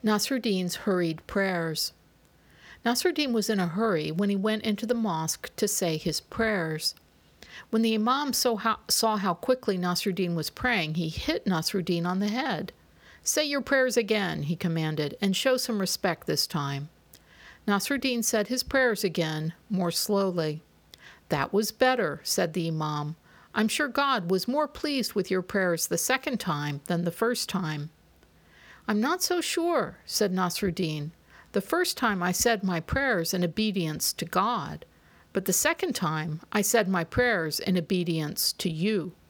Nasruddin's hurried prayers. Nasruddin was in a hurry when he went into the mosque to say his prayers. When the imam saw how quickly Nasruddin was praying, he hit Nasruddin on the head. "Say your prayers again," he commanded, "and show some respect this time." Nasruddin said his prayers again, more slowly. "That was better," said the imam. "I'm sure God was more pleased with your prayers the second time than the first time." "I'm not so sure," said Nasruddin. "The first time I said my prayers in obedience to God, but the second time I said my prayers in obedience to you."